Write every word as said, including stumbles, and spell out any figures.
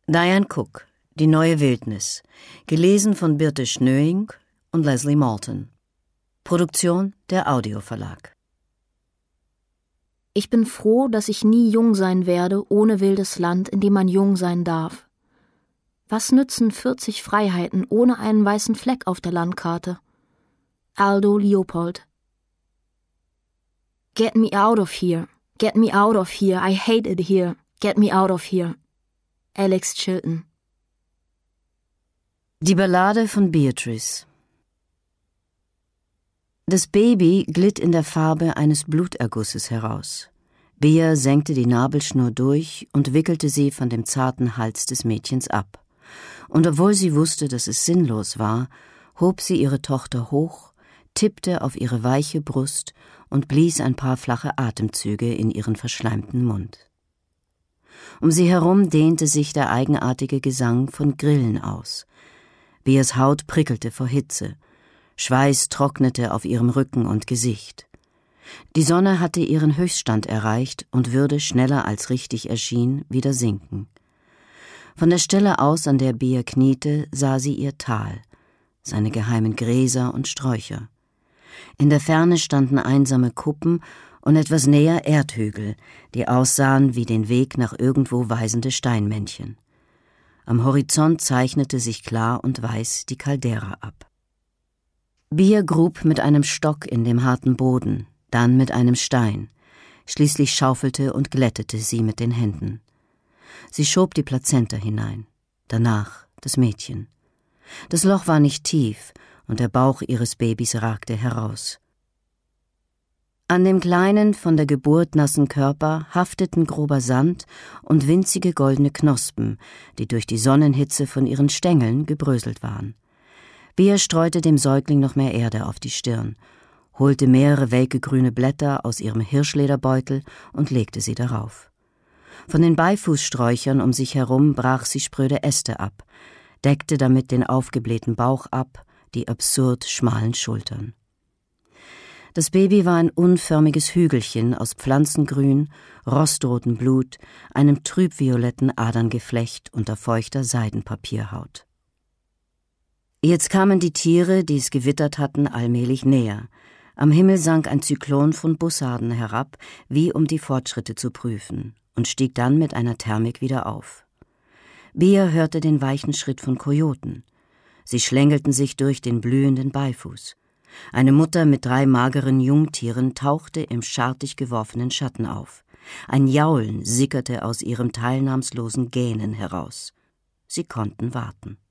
Diane Cook, Die neue Wildnis, gelesen von Birte Schnöing und Leslie Malton. Produktion der Audioverlag. Ich bin froh, dass ich nie jung sein werde, ohne wildes Land, in dem man jung sein darf. Was nützen vierzig Freiheiten ohne einen weißen Fleck auf der Landkarte? Aldo Leopold. Get me out of here. Get me out of here. I hate it here. Get me out of here. Alex Chilton. Die Ballade von Beatrice. Das Baby glitt in der Farbe eines Blutergusses heraus. Bea senkte die Nabelschnur durch und wickelte sie von dem zarten Hals des Mädchens ab. Und obwohl sie wusste, dass es sinnlos war, hob sie ihre Tochter hoch, tippte auf ihre weiche Brust und blies ein paar flache Atemzüge in ihren verschleimten Mund. Um sie herum dehnte sich der eigenartige Gesang von Grillen aus. Beas Haut prickelte vor Hitze. Schweiß trocknete auf ihrem Rücken und Gesicht. Die Sonne hatte ihren Höchststand erreicht und würde, schneller als richtig erschien, wieder sinken. Von der Stelle aus, an der Bea kniete, sah sie ihr Tal, seine geheimen Gräser und Sträucher. In der Ferne standen einsame Kuppen und etwas näher Erdhügel, die aussahen wie den Weg nach irgendwo weisende Steinmännchen. Am Horizont zeichnete sich klar und weiß die Caldera ab. Bea grub mit einem Stock in dem harten Boden, dann mit einem Stein. Schließlich schaufelte und glättete sie mit den Händen. Sie schob die Plazenta hinein, danach das Mädchen. Das Loch war nicht tief und der Bauch ihres Babys ragte heraus. An dem kleinen, von der Geburt nassen Körper hafteten grober Sand und winzige goldene Knospen, die durch die Sonnenhitze von ihren Stängeln gebröselt waren. Bea streute dem Säugling noch mehr Erde auf die Stirn, holte mehrere welke grüne Blätter aus ihrem Hirschlederbeutel und legte sie darauf. Von den Beifußsträuchern um sich herum brach sie spröde Äste ab, deckte damit den aufgeblähten Bauch ab, die absurd schmalen Schultern. Das Baby war ein unförmiges Hügelchen aus Pflanzengrün, rostrotem Blut, einem trübvioletten Aderngeflecht unter feuchter Seidenpapierhaut. Jetzt kamen die Tiere, die es gewittert hatten, allmählich näher. Am Himmel sank ein Zyklon von Bussarden herab, wie um die Fortschritte zu prüfen, und stieg dann mit einer Thermik wieder auf. Bea hörte den weichen Schritt von Kojoten. Sie schlängelten sich durch den blühenden Beifuß. Eine Mutter mit drei mageren Jungtieren tauchte im schartig geworfenen Schatten auf. Ein Jaulen sickerte aus ihrem teilnahmslosen Gähnen heraus. Sie konnten warten.